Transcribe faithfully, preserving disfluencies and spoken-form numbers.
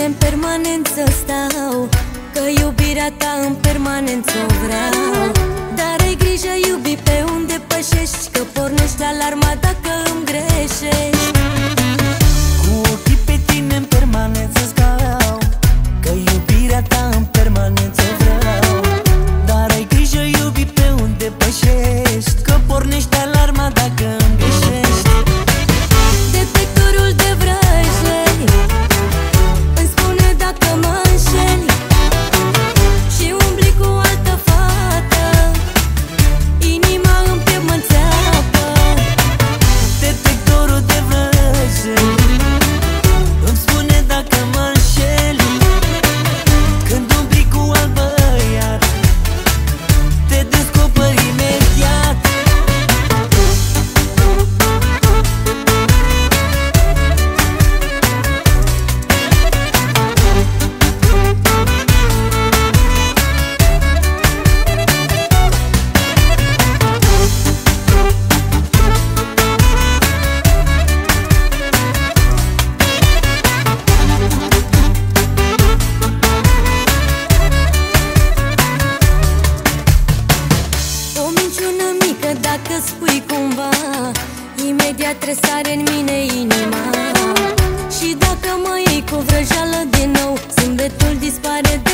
tine în permanență stau, că iubirea ta în permanență o vreau. Dar ai grijă, iubi, pe unde pășești, că pornești alarma dacă îmi greșești. Cu ochii pe tine în permanență stau, că iubirea ta în permanență o vreau. Dar ai grijă, iubi, pe unde pășești, că pornești alarma dacă îmi greșești. Detectorul de vrăjeli îmi spune dacă mă înșeli și umbli cu altă fată, inima în piept mă înțeapă. Detectorul de vrăjeli îmi spune dacă mă înșeli, când umbli cu alt băiat, te descoperi imediat. O minciună mică dacă spui cumva, imediat tresare în mine inima. Și dacă mă iei cu vrăjeală din nou, zâmbetul dispare de